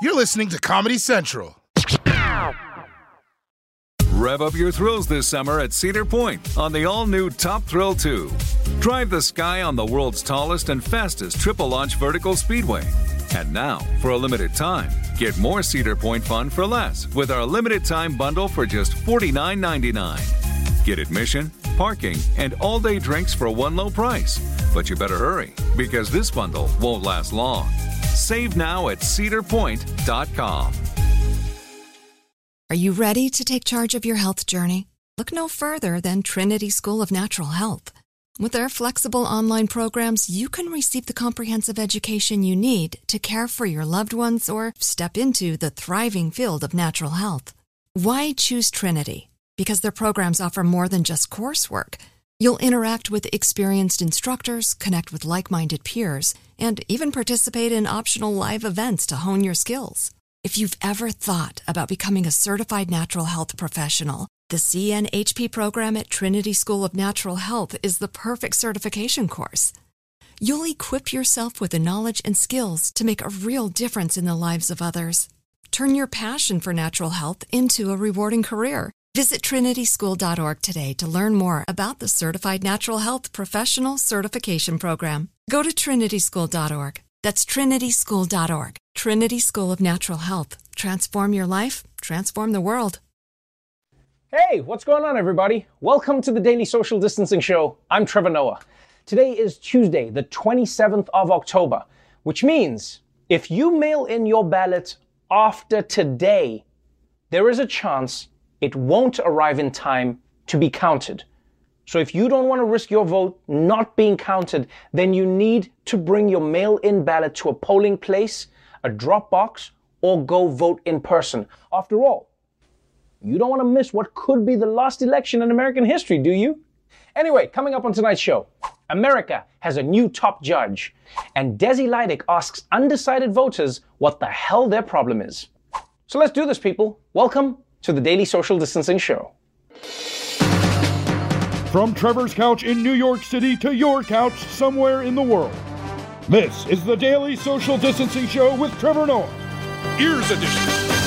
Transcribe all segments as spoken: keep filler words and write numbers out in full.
You're listening to Comedy Central. Rev up your thrills this summer at Cedar Point on the all-new Top Thrill two. Drive the sky on the world's tallest and fastest triple-launch vertical speedway. And now, for a limited time, get more Cedar Point fun for less with our limited-time bundle for just forty-nine ninety-nine. Get admission, parking, and all-day drinks for one low price. But you better hurry, because this bundle won't last long. Save now at cedar point dot com. Are you ready to take charge of your health journey? Look no further than Trinity School of Natural Health. With their flexible online programs, you can receive the comprehensive education you need to care for your loved ones or step into the thriving field of natural health. Why choose Trinity? Because their programs offer more than just coursework. You'll interact with experienced instructors, connect with like-minded peers, and even participate in optional live events to hone your skills. If you've ever thought about becoming a certified natural health professional, the C N H P program at Trinity School of Natural Health is the perfect certification course. You'll equip yourself with the knowledge and skills to make a real difference in the lives of others. Turn your passion for natural health into a rewarding career. Visit trinity school dot org today to learn more about the Certified Natural Health Professional Certification Program. Go to trinity school dot org. That's trinity school dot org. Trinity School of Natural Health. Transform your life, transform the world. Hey, what's going on, everybody? Welcome to the Daily Social Distancing Show. I'm Trevor Noah. Today is Tuesday, the twenty-seventh of October, which means if you mail in your ballot after today, there is a chance it won't arrive in time to be counted. So if you don't want to risk your vote not being counted, then you need to bring your mail-in ballot to a polling place, a drop box, or go vote in person. After all, you don't want to miss what could be the last election in American history, do you? Anyway, coming up on tonight's show, America has a new top judge, and Desi Lydic asks undecided voters what the hell their problem is. So let's do this, people. Welcome to the Daily Social Distancing Show. From Trevor's couch in New York City to your couch somewhere in the world, this is the Daily Social Distancing Show with Trevor Noah, Ears Edition.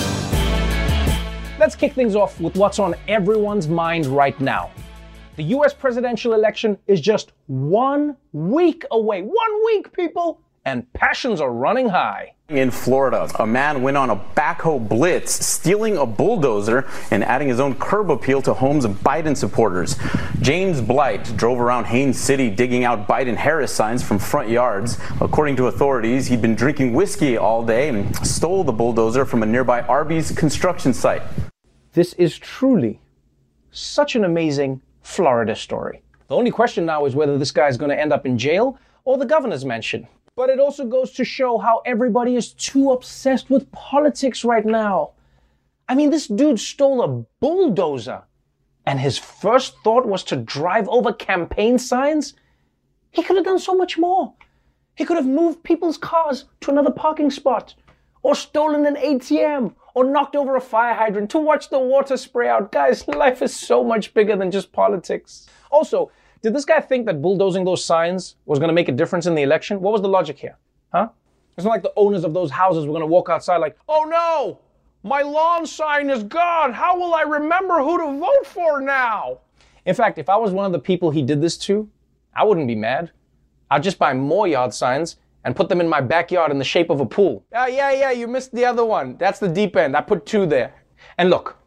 Let's kick things off with what's on everyone's mind right now. The U S presidential election is just one week away. One week, people! And passions are running high. In Florida, a man went on a backhoe blitz, stealing a bulldozer and adding his own curb appeal to homes of Biden supporters. James Blight drove around Haines City digging out Biden-Harris signs from front yards. According to authorities, he'd been drinking whiskey all day and stole the bulldozer from a nearby Arby's construction site. This is truly such an amazing Florida story. The only question now is whether this guy is going to end up in jail or the governor's mansion. But it also goes to show how everybody is too obsessed with politics right now. I mean, this dude stole a bulldozer, and his first thought was to drive over campaign signs? He could have done so much more. He could have moved people's cars to another parking spot, or stolen an A T M, or knocked over a fire hydrant to watch the water spray out. Guys, life is so much bigger than just politics. Also, did this guy think that bulldozing those signs was going to make a difference in the election? What was the logic here? Huh? It's not like the owners of those houses were going to walk outside like, oh no, my lawn sign is gone. How will I remember who to vote for now? In fact, if I was one of the people he did this to, I wouldn't be mad. I'd just buy more yard signs and put them in my backyard in the shape of a pool. Yeah, yeah, yeah, you missed the other one. That's the deep end. I put two there. And look,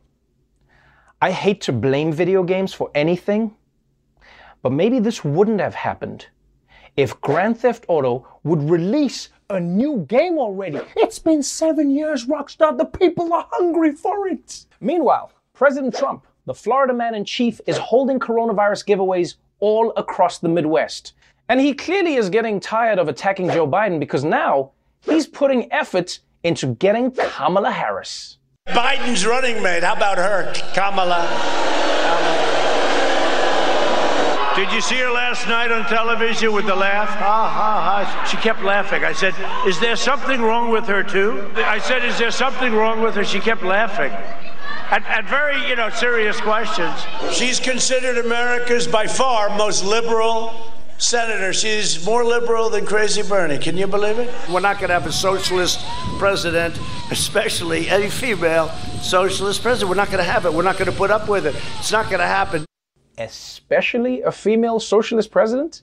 I hate to blame video games for anything, but maybe this wouldn't have happened if Grand Theft Auto would release a new game already. It's been seven years, Rockstar. The people are hungry for it. Meanwhile, President Trump, the Florida man-in-chief, is holding coronavirus giveaways all across the Midwest. And he clearly is getting tired of attacking Joe Biden because now he's putting effort into getting Kamala Harris. Biden's running mate. How about her, Kamala? Kamala. Did you see her last night on television with the laugh? Ha, ha, ha. She kept laughing. I said, is there something wrong with her, too? I said, is there something wrong with her? She kept laughing. At, at very, you know, serious questions. She's considered America's by far most liberal senator. She's more liberal than Crazy Bernie. Can you believe it? We're not going to have a socialist president, especially any female socialist president. We're not going to have it. We're not going to put up with it. It's not going to happen. Especially a female socialist president?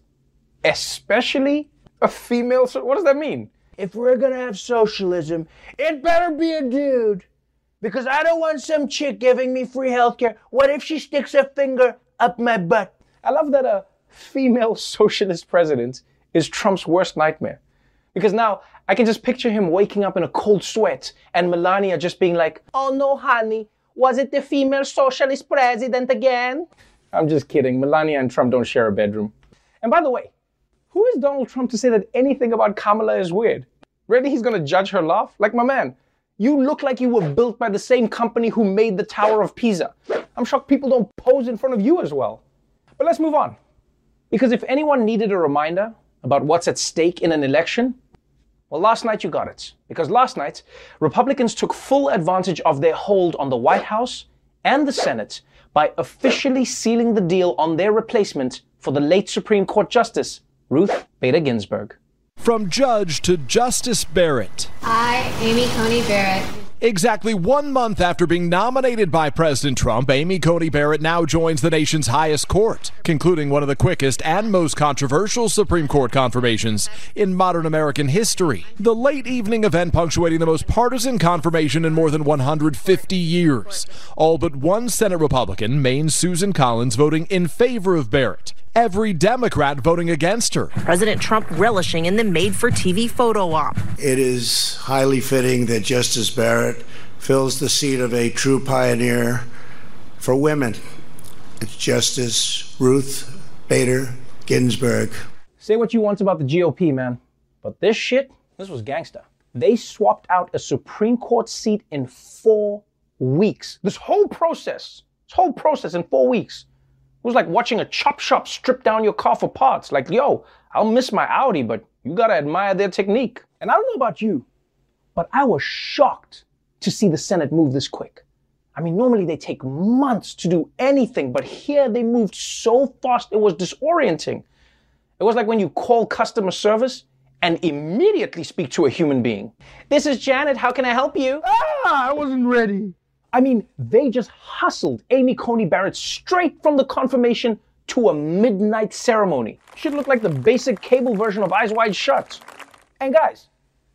Especially a female... So- what does that mean? If we're going to have socialism, it better be a dude. Because I don't want some chick giving me free healthcare. What if she sticks her finger up my butt? I love that a female socialist president is Trump's worst nightmare. Because now I can just picture him waking up in a cold sweat and Melania just being like, oh no, honey, was it the female socialist president again? I'm just kidding. Melania and Trump don't share a bedroom. And by the way, who is Donald Trump to say that anything about Kamala is weird? Really, he's going to judge her laugh? Like, my man, you look like you were built by the same company who made the Tower of Pisa. I'm shocked people don't pose in front of you as well. But let's move on. Because if anyone needed a reminder about what's at stake in an election, well, last night you got it. Because last night, Republicans took full advantage of their hold on the White House and the Senate by officially sealing the deal on their replacement for the late Supreme Court Justice, Ruth Bader Ginsburg. From judge to Justice Barrett. I, Amy Coney Barrett. Exactly one month after being nominated by President Trump, Amy Coney Barrett now joins the nation's highest court, concluding one of the quickest and most controversial Supreme Court confirmations in modern American history. The late evening event punctuating the most partisan confirmation in more than one hundred fifty years. All but one Senate Republican, Maine's Susan Collins, voting in favor of Barrett. Every Democrat voting against her. President Trump relishing in the made-for-T V photo op. It is highly fitting that Justice Barrett fills the seat of a true pioneer for women. It's Justice Ruth Bader Ginsburg. Say what you want about the G O P, man, but this shit, this was gangster. They swapped out a Supreme Court seat in four weeks. This whole process, this whole process in four weeks. It was like watching a chop shop strip down your car for parts. Like, yo, I'll miss my Audi, but you gotta admire their technique. And I don't know about you, but I was shocked to see the Senate move this quick. I mean, normally they take months to do anything, but here they moved so fast it was disorienting. It was like when you call customer service and immediately speak to a human being. This is Janet, how can I help you? Ah, I wasn't ready. I mean, they just hustled Amy Coney Barrett straight from the confirmation to a midnight ceremony. Should look like the basic cable version of Eyes Wide Shut. And guys,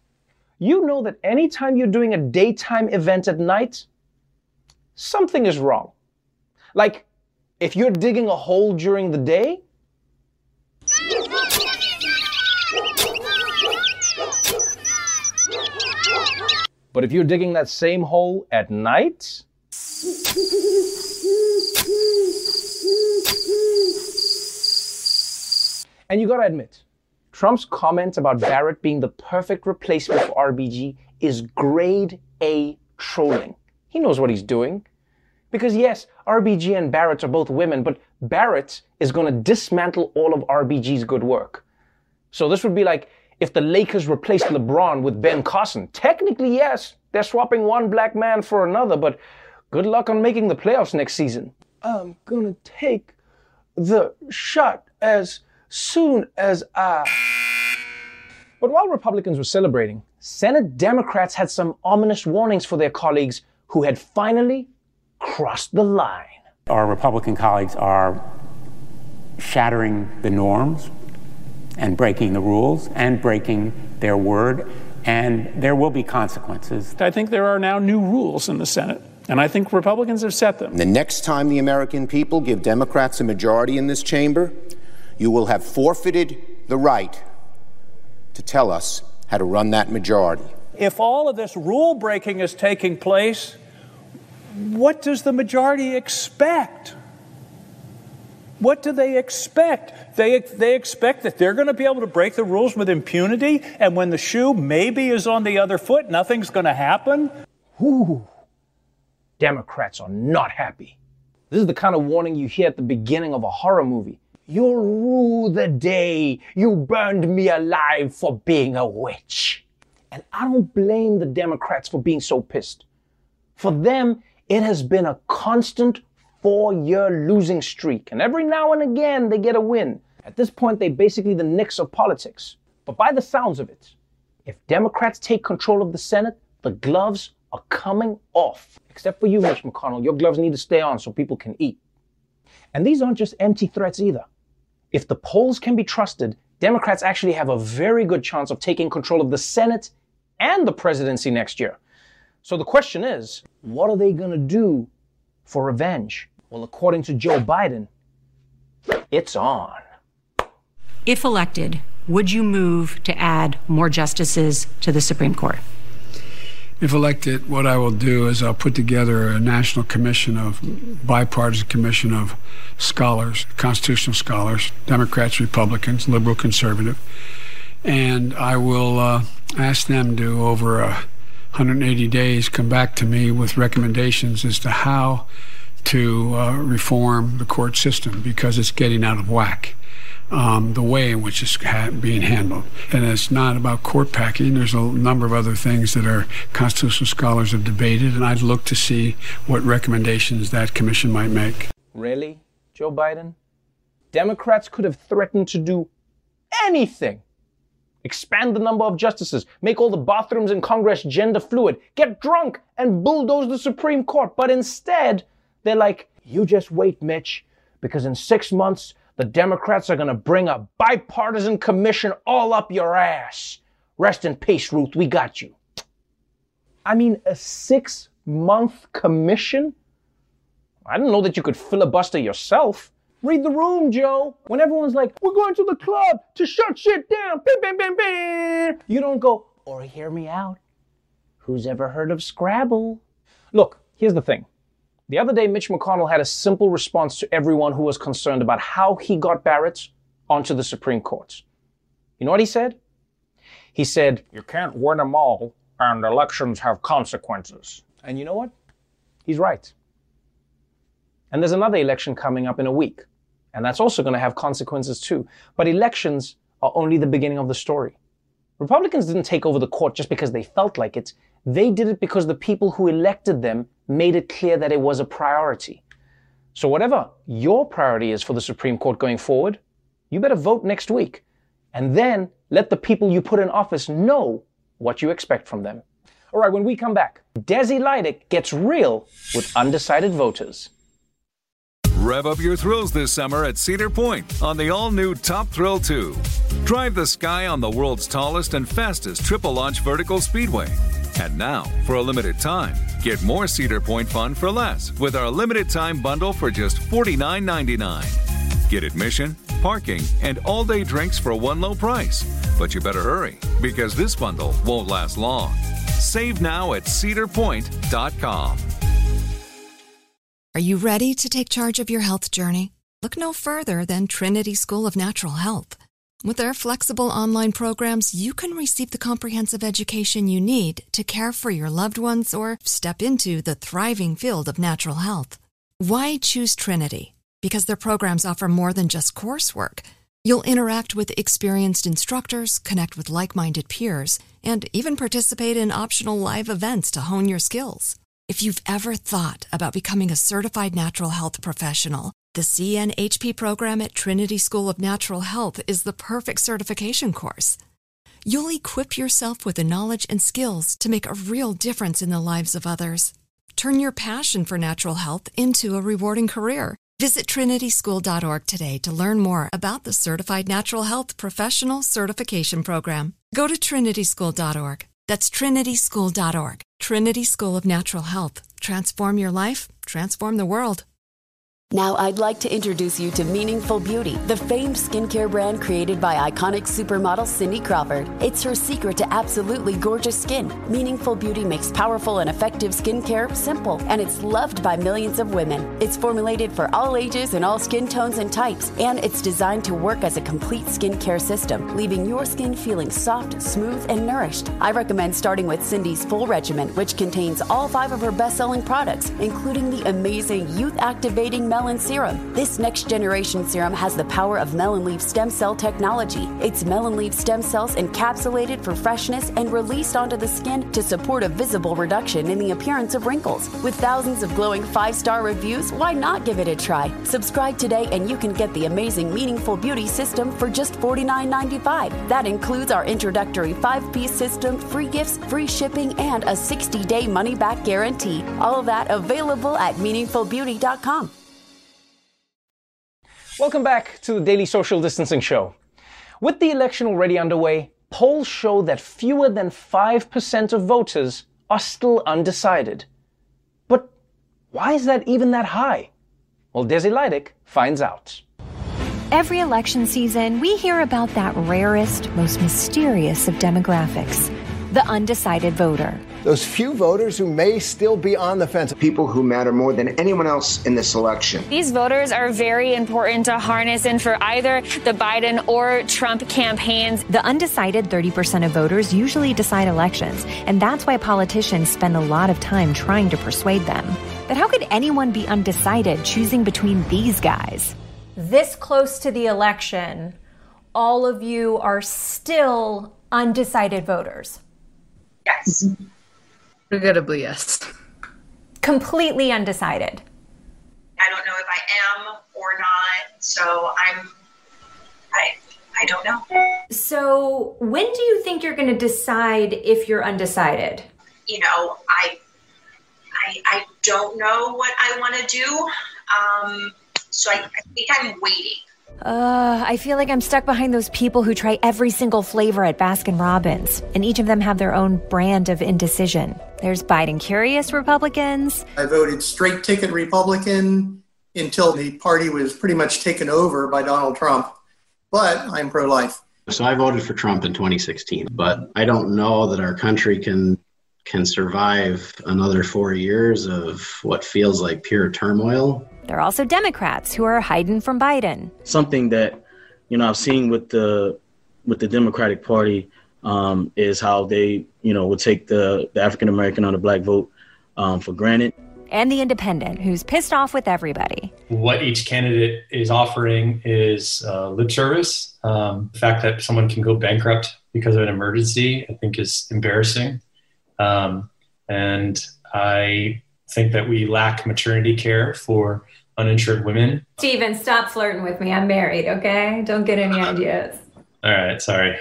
you know that anytime you're doing a daytime event at night, something is wrong. Like, if you're digging a hole during the day, but if you're digging that same hole at night, and you gotta admit, Trump's comment about Barrett being the perfect replacement for R B G is grade A trolling. He knows what he's doing. Because yes, R B G and Barrett are both women, but Barrett is gonna dismantle all of R B G's good work. So this would be like if the Lakers replaced LeBron with Ben Carson. Technically, yes, they're swapping one black man for another, but good luck on making the playoffs next season. I'm gonna take the shot as soon as I... But while Republicans were celebrating, Senate Democrats had some ominous warnings for their colleagues who had finally crossed the line. Our Republican colleagues are shattering the norms and breaking the rules and breaking their word, and there will be consequences. I think there are now new rules in the Senate, and I think Republicans have set them. The next time the American people give Democrats a majority in this chamber, you will have forfeited the right to tell us how to run that majority. If all of this rule breaking is taking place, what does the majority expect? What do they expect? They, they expect that they're going to be able to break the rules with impunity, and when the shoe maybe is on the other foot, nothing's going to happen? Ooh, Democrats are not happy. This is the kind of warning you hear at the beginning of a horror movie. You'll rue the day you burned me alive for being a witch. And I don't blame the Democrats for being so pissed. For them, it has been a constant four-year losing streak. And every now and again, they get a win. At this point, they're basically the Knicks of politics. But by the sounds of it, if Democrats take control of the Senate, the gloves are coming off. Except for you, Mitch McConnell. Your gloves need to stay on so people can eat. And these aren't just empty threats either. If the polls can be trusted, Democrats actually have a very good chance of taking control of the Senate and the presidency next year. So the question is, what are they going to do for revenge? Well, according to Joe Biden, it's on. If elected, would you move to add more justices to the Supreme Court? If elected, what I will do is I'll put together a national commission of, bipartisan commission of scholars, constitutional scholars, Democrats, Republicans, liberal, conservative, and I will uh, ask them to, over uh, one hundred eighty days, come back to me with recommendations as to how to uh, reform the court system, because it's getting out of whack. Um, the way in which it's ha- being handled. And it's not about court packing. There's a number of other things that our constitutional scholars have debated, and I'd look to see what recommendations that commission might make. Really, Joe Biden? Democrats could have threatened to do anything. Expand the number of justices, make all the bathrooms in Congress gender fluid, get drunk and bulldoze the Supreme Court. But instead, they're like, you just wait, Mitch, because in six months, the Democrats are going to bring a bipartisan commission all up your ass. Rest in peace, Ruth. We got you. I mean, a six-month commission? I didn't know that you could filibuster yourself. Read the room, Joe. When everyone's like, we're going to the club to shut shit down. Bam, bam, bam, bam. You don't go, or hear me out. Who's ever heard of Scrabble? Look, here's the thing. The other day, Mitch McConnell had a simple response to everyone who was concerned about how he got Barrett onto the Supreme Court. You know what he said? He said, you can't win them all, and elections have consequences. And you know what? He's right. And there's another election coming up in a week, and that's also going to have consequences too. But elections are only the beginning of the story. Republicans didn't take over the court just because they felt like it. They did it because the people who elected them made it clear that it was a priority. So whatever your priority is for the Supreme Court going forward, you better vote next week. And then let the people you put in office know what you expect from them. All right, when we come back, Desi Lydic gets real with undecided voters. Rev up your thrills this summer at Cedar Point on the all-new Top Thrill two. Drive the sky on the world's tallest and fastest triple-launch vertical speedway. And now, for a limited time, get more Cedar Point fun for less with our limited-time bundle for just forty-nine ninety-nine. Get admission, parking, and all-day drinks for one low price. But you better hurry, because this bundle won't last long. Save now at cedar point dot com. Are you ready to take charge of your health journey? Look no further than Trinity School of Natural Health. With their flexible online programs, you can receive the comprehensive education you need to care for your loved ones or step into the thriving field of natural health. Why choose Trinity? Because their programs offer more than just coursework. You'll interact with experienced instructors, connect with like-minded peers, and even participate in optional live events to hone your skills. If you've ever thought about becoming a certified natural health professional, the C N H P program at Trinity School of Natural Health is the perfect certification course. You'll equip yourself with the knowledge and skills to make a real difference in the lives of others. Turn your passion for natural health into a rewarding career. Visit trinity school dot org today to learn more about the Certified Natural Health Professional Certification Program. Go to trinity school dot org. That's trinity school dot org. Trinity School of Natural Health. Transform your life, transform the world. Now I'd like to introduce you to Meaningful Beauty, the famed skincare brand created by iconic supermodel Cindy Crawford. It's her secret to absolutely gorgeous skin. Meaningful Beauty makes powerful and effective skincare simple, and it's loved by millions of women. It's formulated for all ages and all skin tones and types, and it's designed to work as a complete skincare system, leaving your skin feeling soft, smooth, and nourished. I recommend starting with Cindy's full regimen, which contains all five of her best-selling products, including the amazing youth-activating Melanin Melon Serum. This next-generation serum has the power of Melon Leaf stem cell technology. It's Melon Leaf stem cells encapsulated for freshness and released onto the skin to support a visible reduction in the appearance of wrinkles. With thousands of glowing five-star reviews, why not give it a try? Subscribe today and you can get the amazing Meaningful Beauty system for just forty-nine ninety-five. That includes our introductory five-piece system, free gifts, free shipping, and a sixty-day money-back guarantee. All of that available at meaningful beauty dot com. Welcome back to the Daily Social Distancing Show. With the election already underway, polls show that fewer than five percent of voters are still undecided. But why is that even that high? Well, Desi Leidick finds out. Every election season, we hear about that rarest, most mysterious of demographics, the undecided voter. Those few voters who may still be on the fence. People who matter more than anyone else in this election. These voters are very important to harness in for either the Biden or Trump campaigns. The undecided thirty percent of voters usually decide elections, and that's why politicians spend a lot of time trying to persuade them. But how could anyone be undecided choosing between these guys? This close to the election, all of you are still undecided voters. Yes. Regrettably, yes. Completely undecided. I don't know if I am or not, so I'm, I, I don't know. So when do you think you're going to decide if you're undecided? You know, I, I, I don't know what I want to do, um, so I, I think I'm waiting. Uh, I feel like I'm stuck behind those people who try every single flavor at Baskin-Robbins, and each of them have their own brand of indecision. There's Biden-curious Republicans. I voted straight ticket Republican until the party was pretty much taken over by Donald Trump, but I'm pro-life. So I voted for Trump in twenty sixteen, but I don't know that our country can can survive another four years of what feels like pure turmoil. There are also Democrats who are hiding from Biden. Something that, you know, I've seen with the with the Democratic Party um, is how they, you know, would take the, the African American or the black vote um, for granted. And the Independent, who's pissed off with everybody. What each candidate is offering is uh, lip service. Um, the fact that someone can go bankrupt because of an emergency, I think, is embarrassing. Um, and I think that we lack maternity care for uninsured women. Steven, stop flirting with me. I'm married, okay? Don't get any ideas. All right, sorry.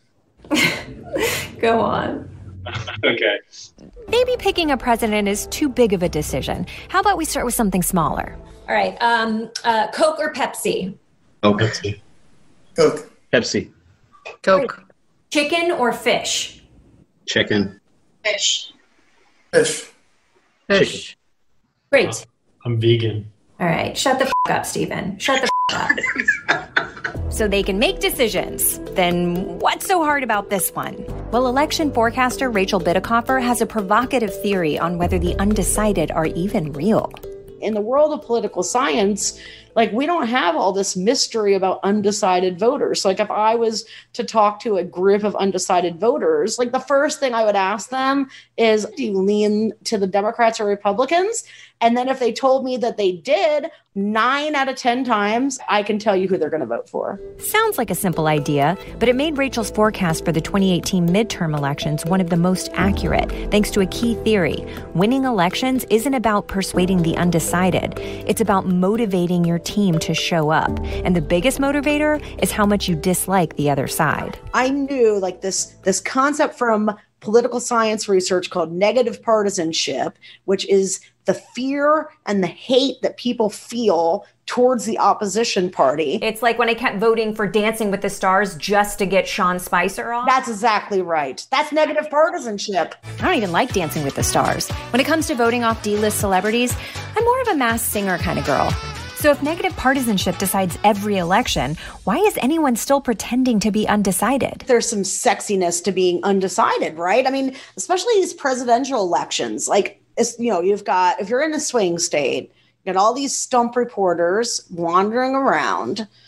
Go on. Okay. Maybe picking a president is too big of a decision. How about we start with something smaller? All right. Um, uh, Coke or Pepsi? Coke. Pepsi. Coke. Pepsi. Coke. Chicken or fish? Chicken. Fish. Fish. Fish. Great. I'm vegan. All right. Shut the f*** up, Steven. Shut the f*** up. So they can make decisions. Then what's so hard about this one? Well, election forecaster Rachel Bitecofer has a provocative theory on whether the undecided are even real. In the world of political science, like, we don't have all this mystery about undecided voters. So, like, if I was to talk to a group of undecided voters, like, the first thing I would ask them is, do you lean to the Democrats or Republicans? And then if they told me that they did, nine out of ten times, I can tell you who they're going to vote for. Sounds like a simple idea, but it made Rachel's forecast for the twenty eighteen midterm elections one of the most accurate, thanks to a key theory. Winning elections isn't about persuading the undecided. It's about motivating your team to show up. And the biggest motivator is how much you dislike the other side. I knew, like, this, this concept from political science research called negative partisanship, which is the fear and the hate that people feel towards the opposition party. It's like when I kept voting for Dancing with the Stars just to get Sean Spicer off. That's exactly right. That's negative partisanship. I don't even like Dancing with the Stars. When it comes to voting off D-list celebrities, I'm more of a Masked Singer kind of girl. So if negative partisanship decides every election, why is anyone still pretending to be undecided? There's some sexiness to being undecided, right? I mean, especially these presidential elections. Like, it's, you know, you've got, if you're in a swing state, you got all these stump reporters wandering around,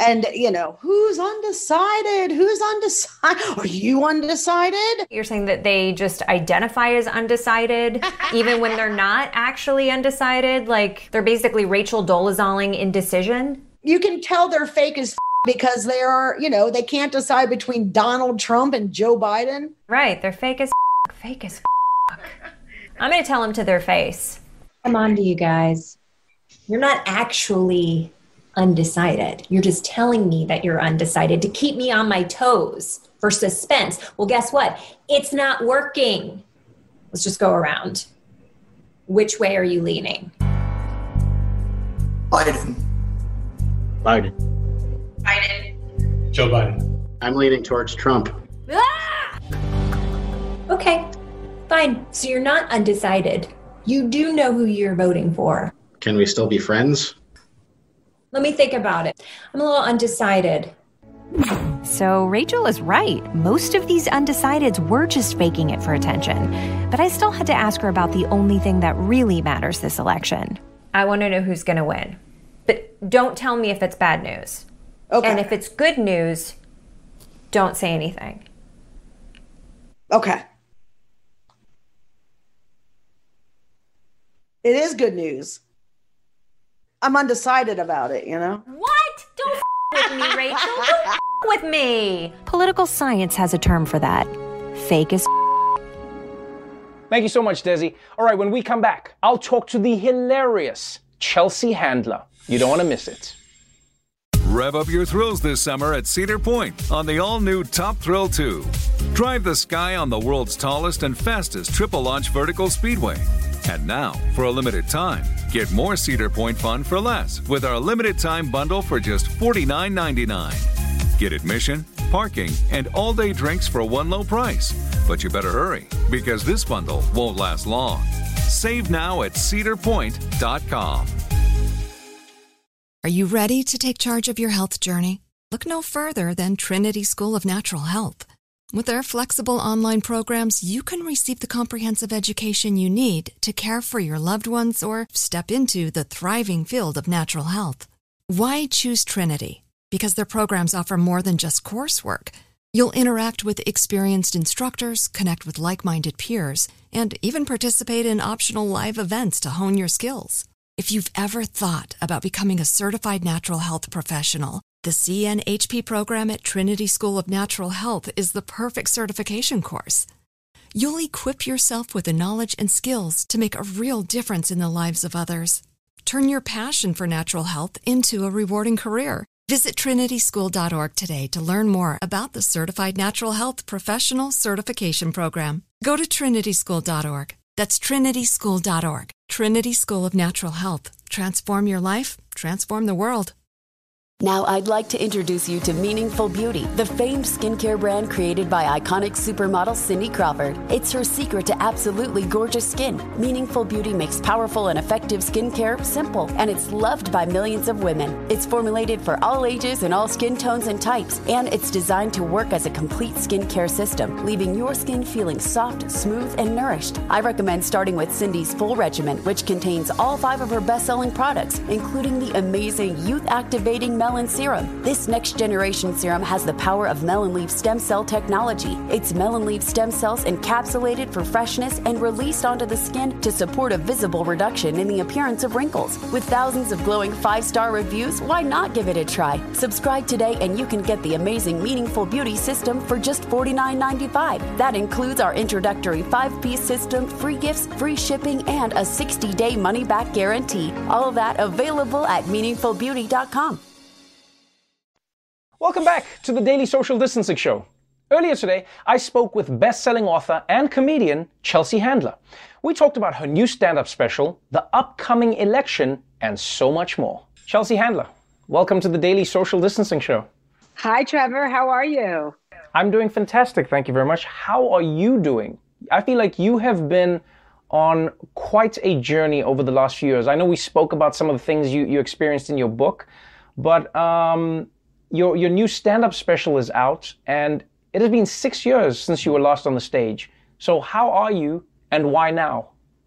And, you know, who's undecided? Who's undecided? Are you undecided? You're saying that they just identify as undecided, even when they're not actually undecided? Like, they're basically Rachel Dolazaling indecision? You can tell they're fake as f- because they are, you know, they can't decide between Donald Trump and Joe Biden. Right, they're fake as f- fake as f- I'm going to tell them to their face. Come on to you guys. You're not actually undecided. You're just telling me that you're undecided to keep me on my toes for suspense. Well, guess what? It's not working. Let's just go around. Which way are you leaning? Biden. Biden. Biden. Joe Biden. I'm leaning towards Trump. Ah! Okay, fine. So you're not undecided. You do know who you're voting for. Can we still be friends? Let me think about it. I'm a little undecided. So Rachel is right. Most of these undecideds were just faking it for attention. But I still had to ask her about the only thing that really matters this election. I want to know who's going to win. But don't tell me if it's bad news. Okay. And if it's good news, don't say anything. Okay. It is good news. I'm undecided about it, you know? What? Don't f- with me, Rachel. Don't f- with me. Political science has a term for that. Fake as Thank you so much, Desi. All right, when we come back, I'll talk to the hilarious Chelsea Handler. You don't want to miss it. Rev up your thrills this summer at Cedar Point on the all-new Top Thrill two. Drive the sky on the world's tallest and fastest triple-launch vertical speedway. And now, for a limited time, get more Cedar Point fun for less with our limited-time bundle for just forty-nine ninety-nine. Get admission, parking, and all-day drinks for one low price. But you better hurry, because this bundle won't last long. Save now at cedar point dot com. Are you ready to take charge of your health journey? Look no further than Trinity School of Natural Health. With their flexible online programs, you can receive the comprehensive education you need to care for your loved ones or step into the thriving field of natural health. Why choose Trinity? Because their programs offer more than just coursework. You'll interact with experienced instructors, connect with like-minded peers, and even participate in optional live events to hone your skills. If you've ever thought about becoming a certified natural health professional, the C N H P program at Trinity School of Natural Health is the perfect certification course. You'll equip yourself with the knowledge and skills to make a real difference in the lives of others. Turn your passion for natural health into a rewarding career. Visit trinity school dot org today to learn more about the Certified Natural Health Professional Certification Program. Go to trinity school dot org. That's trinity school dot org. Trinity School of Natural Health. Transform your life, transform the world. Now I'd like to introduce you to Meaningful Beauty, the famed skincare brand created by iconic supermodel Cindy Crawford. It's her secret to absolutely gorgeous skin. Meaningful Beauty makes powerful and effective skincare simple, and it's loved by millions of women. It's formulated for all ages and all skin tones and types, and it's designed to work as a complete skincare system, leaving your skin feeling soft, smooth, and nourished. I recommend starting with Cindy's full regimen, which contains all five of her best-selling products, including the amazing youth-activating Melon Serum. This next generation serum has the power of melon leaf stem cell technology. It's melon leaf stem cells encapsulated for freshness and released onto the skin to support a visible reduction in the appearance of wrinkles. With thousands of glowing five-star reviews, why not give it a try? Subscribe today and you can get the amazing Meaningful Beauty system for just forty-nine ninety-five. That includes our introductory five-piece system, free gifts, free shipping, and a sixty-day money-back guarantee. All of that available at meaningful beauty dot com. Welcome back to the Daily Social Distancing Show. Earlier today, I spoke with best-selling author and comedian Chelsea Handler. We talked about her new stand-up special, the upcoming election, and so much more. Chelsea Handler, welcome to the Daily Social Distancing Show. Hi, Trevor. How are you? I'm doing fantastic. Thank you very much. How are you doing? I feel like you have been on quite a journey over the last few years. I know we spoke about some of the things you, you experienced in your book, but um, Your your new stand-up special is out, and it has been six years since you were last on the stage. So how are you, and why now?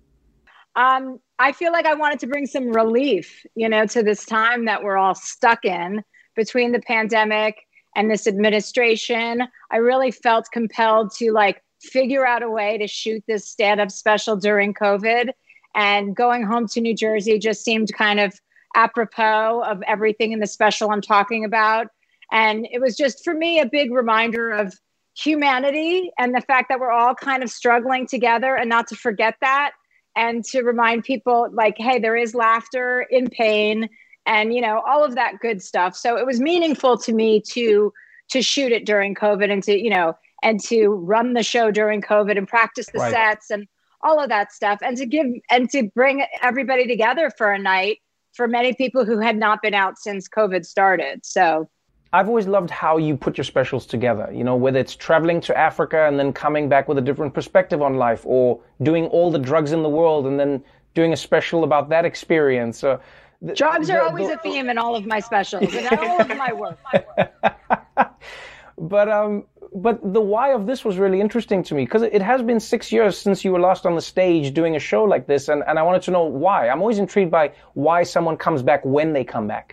Um, I feel like I wanted to bring some relief, you know, to this time that we're all stuck in. between the pandemic and this administration, I really felt compelled to like figure out a way to shoot this stand-up special during COVID. And going home to New Jersey just seemed kind of apropos of everything in the special I'm talking about. And it was just, for me, a big reminder of humanity and the fact that we're all kind of struggling together, and not to forget that, and to remind people like, hey, there is laughter in pain, and, you know, all of that good stuff. So it was meaningful to me to to shoot it during COVID, and to, you know, and to run the show during COVID and practice the Right. sets and all of that stuff, and to give and to bring everybody together for a night for many people who had not been out since COVID started. So I've always loved how you put your specials together, you know, whether it's traveling to Africa and then coming back with a different perspective on life, or doing all the drugs in the world and then doing a special about that experience. Uh, the, drugs are the, always the, a theme in all of my specials and all of my work. But um, but the why of this was really interesting to me, because it has been six years since you were last on the stage doing a show like this, and, and I wanted to know why. I'm always intrigued by why someone comes back when they come back.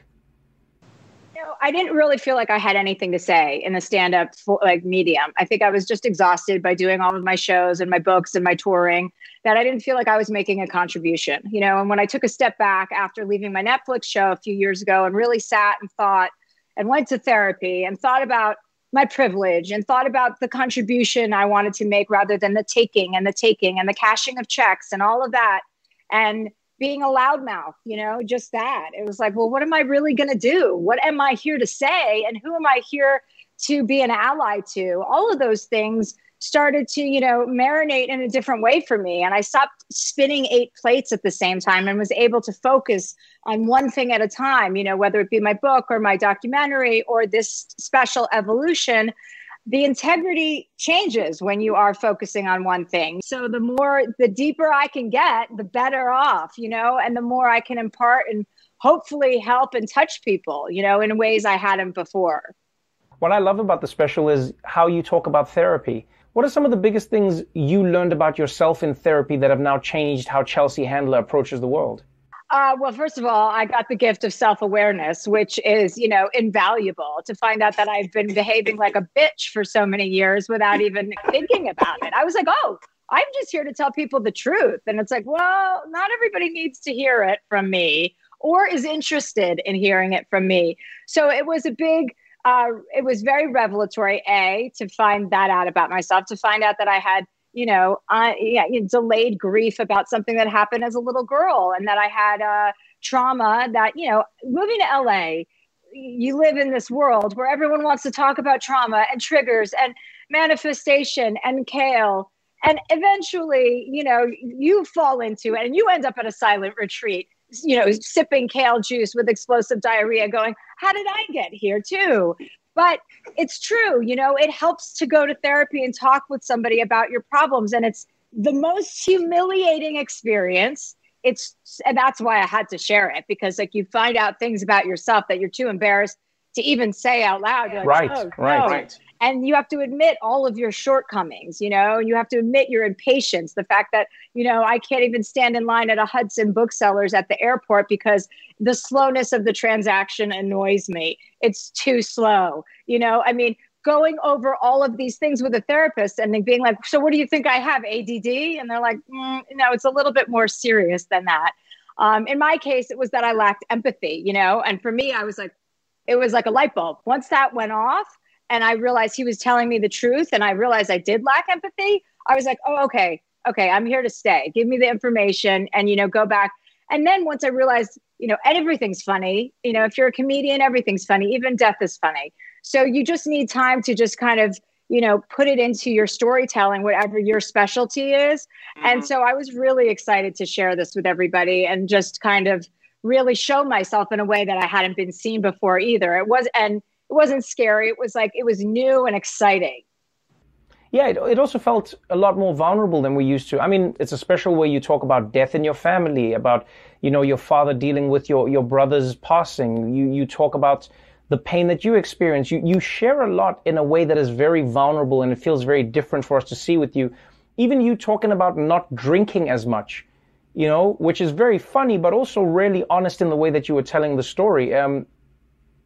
I didn't really feel like I had anything to say in the stand-up like medium. I think I was just exhausted by doing all of my shows and my books and my touring, that I didn't feel like I was making a contribution, you know. And when I took a step back after leaving my Netflix show a few years ago and really sat and thought and went to therapy and thought about my privilege and thought about the contribution I wanted to make rather than the taking and the taking and the cashing of checks and all of that, and being a loudmouth, you know, just that. It was like, well, what am I really going to do? What am I here to say? And who am I here to be an ally to? All of those things started to, you know, marinate in a different way for me. And I stopped spinning eight plates at the same time and was able to focus on one thing at a time, you know, whether it be my book or my documentary or this special evolution. The integrity changes when you are focusing on one thing. So the more, the deeper I can get, the better off, you know, and the more I can impart and hopefully help and touch people, you know, in ways I hadn't before. What I love about the special is how you talk about therapy. What are some of the biggest things you learned about yourself in therapy that have now changed how Chelsea Handler approaches the world? Uh, well, first of all, I got the gift of self-awareness, which is, you know, invaluable, to find out that I've been behaving like a bitch for so many years without even thinking about it. I was like, oh, I'm just here to tell people the truth. And it's like, well, not everybody needs to hear it from me or is interested in hearing it from me. So it was a big, uh, it was very revelatory, A, to find that out about myself, to find out that I had, you know, uh, yeah, you know, delayed grief about something that happened as a little girl, and that I had uh, trauma that, you know, moving to L A, you live in this world where everyone wants to talk about trauma and triggers and manifestation and kale. And eventually, you know, you fall into it and you end up at a silent retreat, you know, sipping kale juice with explosive diarrhea going, how did I get here too? But it's true, you know, it helps to go to therapy and talk with somebody about your problems. And it's the most humiliating experience. It's, and that's why I had to share it, because like you find out things about yourself that you're too embarrassed to even say out loud. You're like, right, oh, right, no. right. And you have to admit all of your shortcomings, you know, you have to admit your impatience, the fact that, you know, I can't even stand in line at a Hudson Booksellers at the airport because the slowness of the transaction annoys me. It's too slow. You know, I mean, going over all of these things with a therapist and then being like, so what do you think I have, A D D? And they're like, mm, no, it's a little bit more serious than that. Um, in my case, it was that I lacked empathy, you know, and for me, I was like, it was like a light bulb. Once that went off, and I realized he was telling me the truth, and I realized I did lack empathy, I was like, oh, okay, okay, I'm here to stay. Give me the information and, you know, go back. And then once I realized, you know, everything's funny, you know, if you're a comedian, everything's funny, even death is funny. So you just need time to just kind of, you know, put it into your storytelling, whatever your specialty is. Mm-hmm. And so I was really excited to share this with everybody and just kind of really show myself in a way that I hadn't been seen before either. It was, and it wasn't scary. It was like, it was new and exciting. Yeah, it, it also felt a lot more vulnerable than we used to. I mean, it's a special where you talk about death in your family, about, you know, your father dealing with your, your brother's passing. You you talk about the pain that you experience. You, you share a lot in a way that is very vulnerable, and it feels very different for us to see with you. Even you talking about not drinking as much, you know, which is very funny, but also really honest in the way that you were telling the story. Um,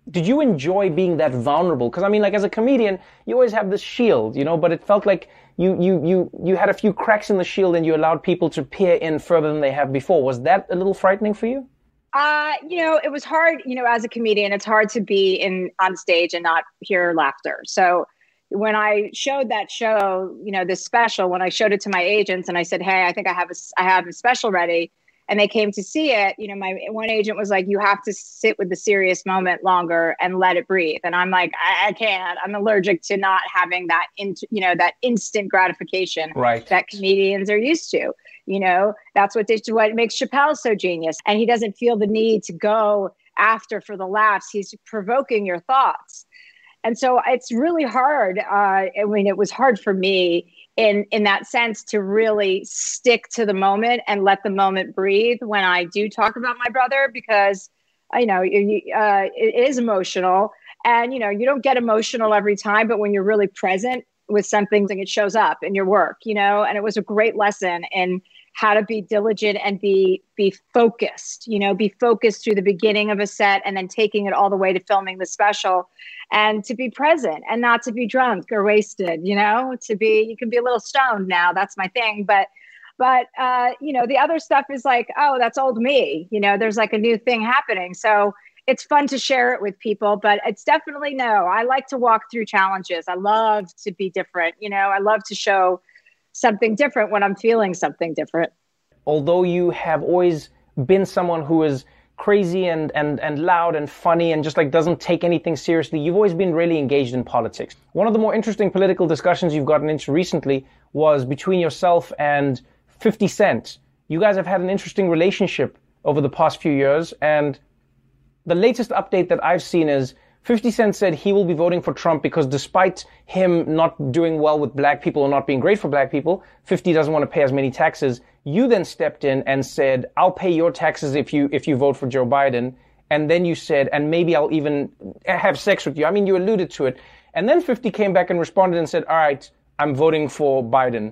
did you enjoy being that vulnerable? Because I mean, like as a comedian, you always have this shield, you know, but it felt like you, you, you, you had a few cracks in the shield and you allowed people to peer in further than they have before. Was that a little frightening for you? Uh, you know, it was hard, you know, as a comedian, it's hard to be in on stage and not hear laughter. So when I showed that show, you know, this special, when I showed it to my agents and I said, hey, I think I have a, I have a special ready, and they came to see it, you know, my one agent was like, you have to sit with the serious moment longer and let it breathe. And I'm like, I, I can't, I'm allergic to not having that, in, you know, that instant gratification right. that comedians are used to. You know, that's what they, what makes Chappelle so genius. And he doesn't feel the need to go after for the laughs. He's provoking your thoughts. And so it's really hard. Uh, I mean, it was hard for me in, in that sense to really stick to the moment and let the moment breathe when I do talk about my brother, because, you know, uh, it is emotional and, you know, you don't get emotional every time, but when you're really present with something, it shows up in your work, you know, and it was a great lesson in how to be diligent and be be focused, you know, be focused through the beginning of a set and then taking it all the way to filming the special, and to be present and not to be drunk or wasted, you know, to be, you can be a little stoned now. That's my thing. But, but, uh, you know, the other stuff is like, oh, that's old me, you know, there's like a new thing happening. So it's fun to share it with people, but it's definitely no, I like to walk through challenges. I love to be different. You know, I love to show something different when I'm feeling something different. Although you have always been someone who is crazy and, and, and loud and funny and just like doesn't take anything seriously, you've always been really engaged in politics. One of the more interesting political discussions you've gotten into recently was between yourself and fifty Cent. You guys have had an interesting relationship over the past few years, and the latest update that I've seen is fifty Cent said he will be voting for Trump because despite him not doing well with black people or not being great for black people, fifty doesn't want to pay as many taxes. You then stepped in and said, I'll pay your taxes if you if you vote for Joe Biden. And then you said, and maybe I'll even have sex with you. I mean, you alluded to it. And then fifty came back and responded and said, all right, I'm voting for Biden.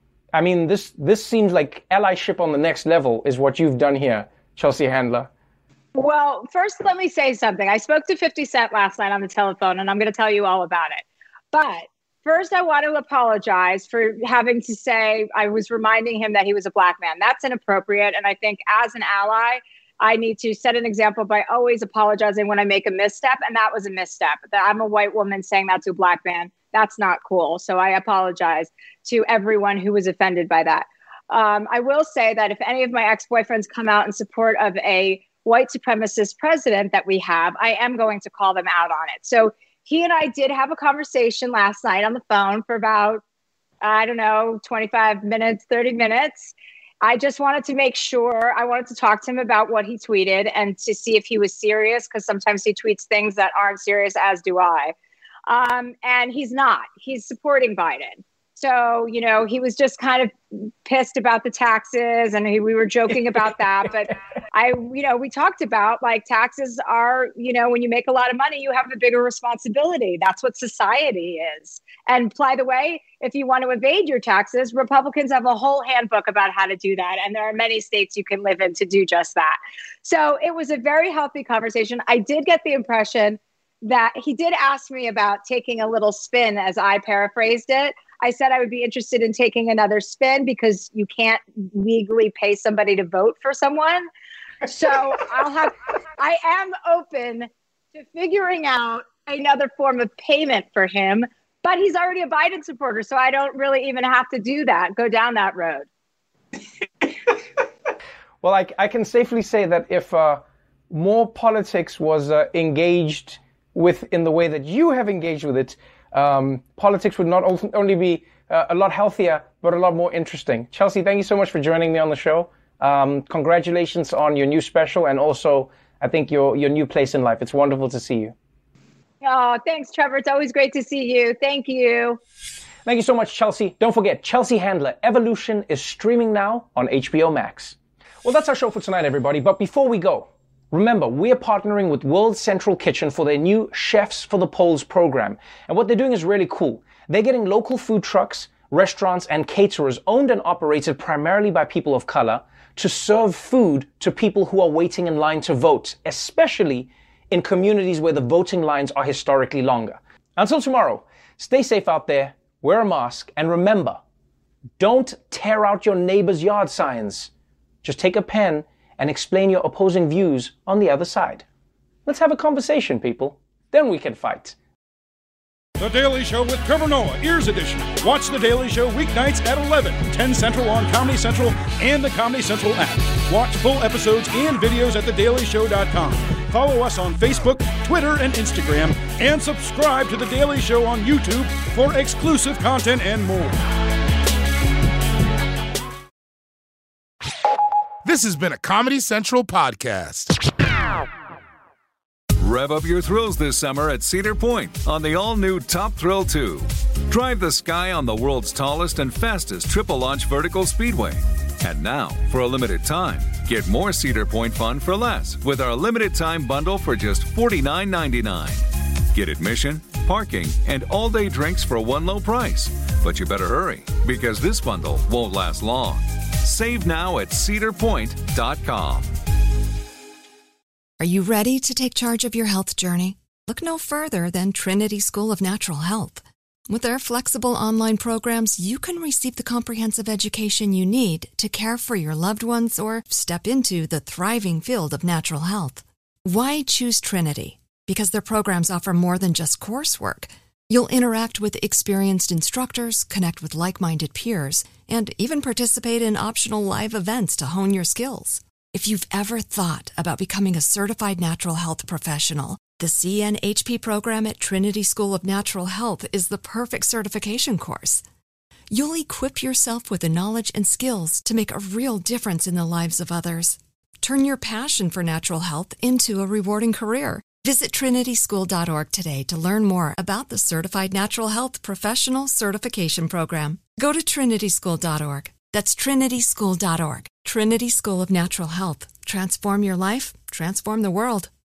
I mean, this this seems like allyship on the next level is what you've done here, Chelsea Handler. Well, first, let me say something. I spoke to fifty Cent last night on the telephone, and I'm going to tell you all about it. But first, I want to apologize for having to say I was reminding him that he was a black man. That's inappropriate. And I think as an ally, I need to set an example by always apologizing when I make a misstep. And that was a misstep. That I'm a white woman saying that to a black man. That's not cool. So I apologize to everyone who was offended by that. Um, I will say that if any of my ex-boyfriends come out in support of a white supremacist president that we have, I am going to call them out on it. So he and I did have a conversation last night on the phone for about, I don't know, twenty-five minutes, thirty minutes. I just wanted to make sure, I wanted to talk to him about what he tweeted and to see if he was serious, because sometimes he tweets things that aren't serious, as do I. Um, and he's not. He's supporting Biden. So, you know, he was just kind of pissed about the taxes, and he, we were joking about that. But I, you know, we talked about like taxes are, you know, when you make a lot of money, you have a bigger responsibility. That's what society is. And by the way, if you want to evade your taxes, Republicans have a whole handbook about how to do that. And there are many states you can live in to do just that. So it was a very healthy conversation. I did get the impression that he did ask me about taking a little spin, as I paraphrased it. I said I would be interested in taking another spin because you can't legally pay somebody to vote for someone. So I'll have, I am open to figuring out another form of payment for him, but he's already a Biden supporter. So I don't really even have to do that, go down that road. Well, I, I can safely say that if uh, more politics was uh, engaged with in the way that you have engaged with it, Um, politics would not only be uh, a lot healthier, but a lot more interesting. Chelsea, thank you so much for joining me on the show. Um, congratulations on your new special, and also, I think, your, your new place in life. It's wonderful to see you. Oh, thanks, Trevor. It's always great to see you. Thank you. Thank you so much, Chelsea. Don't forget, Chelsea Handler, Evolution is streaming now on H B O Max. Well, that's our show for tonight, everybody. But before we go, remember, we're partnering with World Central Kitchen for their new Chefs for the Poles program. And what they're doing is really cool. They're getting local food trucks, restaurants, and caterers owned and operated primarily by people of color to serve food to people who are waiting in line to vote, especially in communities where the voting lines are historically longer. Until tomorrow, stay safe out there, wear a mask, and remember, don't tear out your neighbor's yard signs. Just take a pen and explain your opposing views on the other side. Let's have a conversation, people. Then we can fight. The Daily Show with Trevor Noah, Ears Edition. Watch The Daily Show weeknights at eleven, ten Central on Comedy Central and the Comedy Central app. Watch full episodes and videos at the daily show dot com. Follow us on Facebook, Twitter, and Instagram. And subscribe to The Daily Show on YouTube for exclusive content and more. This has been a Comedy Central podcast. Rev up your thrills this summer at Cedar Point on the all-new Top Thrill two. Drive the sky on the world's tallest and fastest triple-launch vertical speedway. And now, for a limited time, get more Cedar Point fun for less with our limited-time bundle for just forty-nine ninety-nine. Get admission, parking, and all-day drinks for one low price. But you better hurry, because this bundle won't last long. Save now at cedar point dot com. Are you ready to take charge of your health journey? Look no further than Trinity School of Natural Health. With their flexible online programs, you can receive the comprehensive education you need to care for your loved ones or step into the thriving field of natural health. Why choose Trinity? Because their programs offer more than just coursework. You'll interact with experienced instructors, connect with like-minded peers, and even participate in optional live events to hone your skills. If you've ever thought about becoming a certified natural health professional, the C N H P program at Trinity School of Natural Health is the perfect certification course. You'll equip yourself with the knowledge and skills to make a real difference in the lives of others. Turn your passion for natural health into a rewarding career. Visit trinity school dot org today to learn more about the Certified Natural Health Professional Certification Program. Go to trinity school dot org. That's trinity school dot org. Trinity School of Natural Health. Transform your life, transform the world.